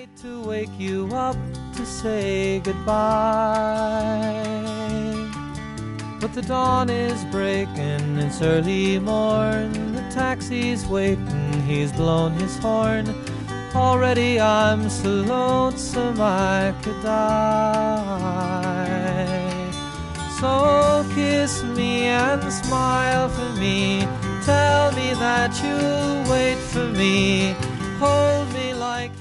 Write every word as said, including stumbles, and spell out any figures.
hate to wake you up to say goodbye, but the dawn is breaking, it's early morn. The taxi's waiting, he's blown his horn. Already I'm so lonesome I could die. So kiss me and smile for me, tell me that you'll wait for me, hold me like